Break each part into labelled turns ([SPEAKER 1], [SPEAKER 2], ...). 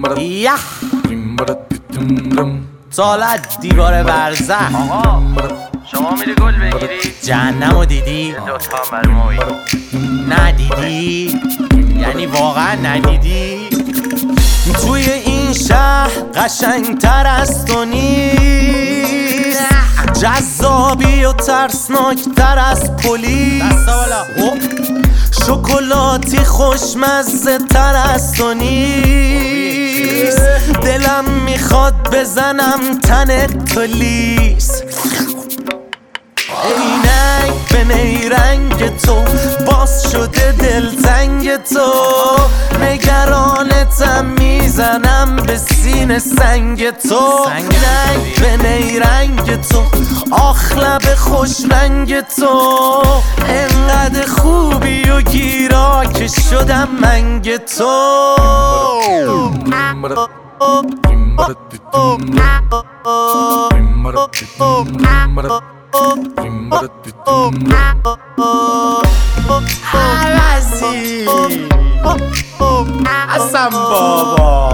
[SPEAKER 1] یه سالت دیوار برزخ.
[SPEAKER 2] آقا شما میری گل بگیری؟
[SPEAKER 1] جهنمو دیدی؟
[SPEAKER 2] دوتا برموی
[SPEAKER 1] ندیدی؟ یعنی واقعا ندیدی؟ توی این شهر قشنگتر از تو نیست، جذابی و ترسناکتر از پلیس، شکلاتی خوشمزه تر از تو نیست. دلم میخواد بزنم تن تو لیس. عینک به نیرنگ تو باز شده دلتنگ تو، نگرانتم میزنم به سینه سنگ تو. عینک به نیرنگ تو آخ لب خوش رنگ تو، انقدر خوبی و گیرا که شدم منگ تو. عوضی حسن بابا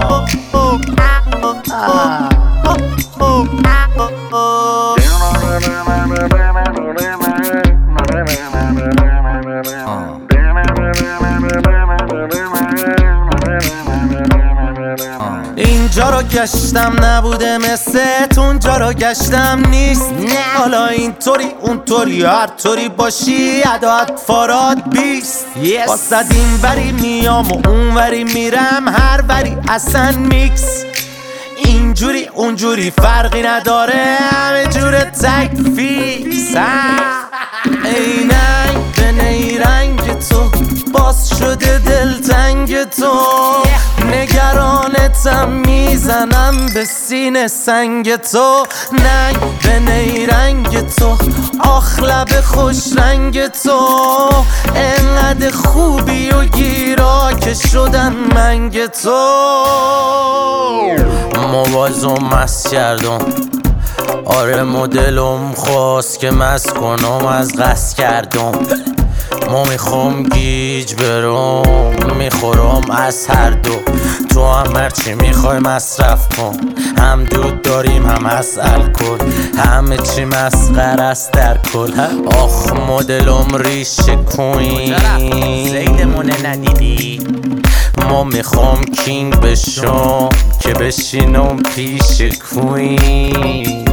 [SPEAKER 1] اینجا رو گشتم نبوده مثل اونجا رو گشتم نیست. حالا اینطوری اونطوری هر طوری باشی عداد فاراد بیست. واسد این وری میام و اون وری میرم، هر وری اصلا میکس. اینجوری اونجوری فرقی نداره، همه جور تک فیکس. عینک به نیرنگ تو باز شده دلتنگ تو، نگرانتم میزنم به سینه سنگ تو. ننگ به نیرنگ تو آخ لب خوش رنگ تو، انقدر خوبی و گیرا که شدن منگ تو. موازم مست کردم، آره مدلم خواست که مست کنم از قصد کردم. ما میخوام گیج برم میخورم از هر دو، تو هم هرچی میخوای مصرف کن. هم دود داریم هم از الکل، همه چی مسخره است در کل. آخ مدلم ریشه کوین، زیدمونه ندیدی؟ ما میخوام کینگ بشم که بشینم پیش کوین.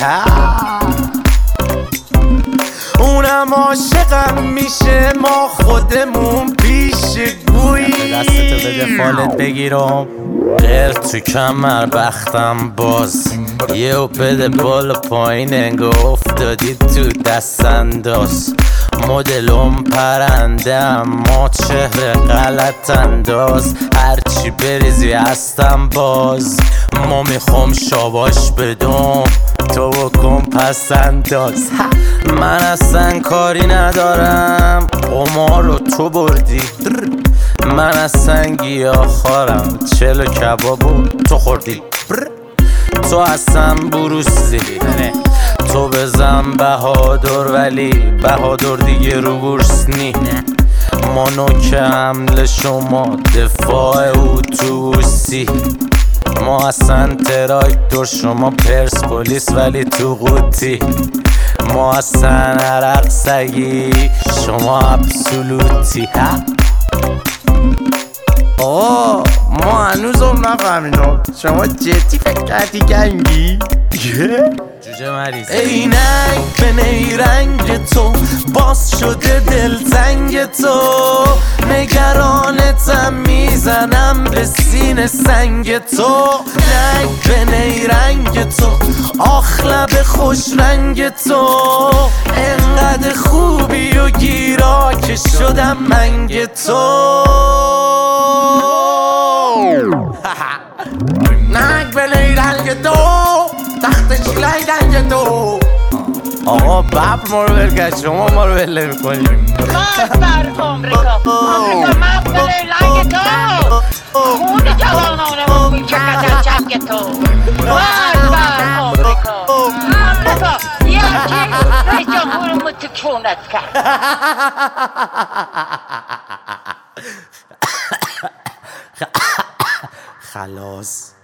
[SPEAKER 1] اونم عاشقم میشه ما خودمون پیش گویی. دستتو بده فالت بگیرم غیر تو کمر بختم باز، یهو بده بالا پایین انگار افتادی تو دست انداز. مدلم پرنده اما چهره غلط انداز، هرچی بریزی هستم باز. ما میخوام شاباش بدم تو بکن پس انداز. من اصلا کاری ندارم قمار رو تو بردی، من اصلا گیاهخوارم چلو کبابو تو خوردی. تو اصلا بروسی تو بزن بهادر، ولی بهادر دیگه رو بورس نی. ما نوک حمله شما دفاع اتوبوسی، ما اصلا تراکتور شما پرسپولیس ولی تو قوطی. ما اصلا عرق سگی شما ابسولوتی. آه ما هنوزم نفهمیدم شما جدی فکر کردی گنگی؟ جوجه مریض. عینک به نیرنگ تو باز شده دلتنگ تو، نگرانتم میزنم به سینه سنگ تو. ننگ به نیرنگ تو آخ لب خوش رنگ تو، انقدر خوبی و گیرا که شدم منگ تو. ننگ به نیرنگ تو تخت چیلای گنج تو. آقا ببر ما رو برگشت، شما ما رو بله میکنیم.
[SPEAKER 3] مرد بر آمریکا مرد به نیرنگ تو، خون جوانانمون میچکد از چنگ تو. مرد بر آمریکا یکی رئیس جمهورمون تو کونت کرد.
[SPEAKER 1] خلاص.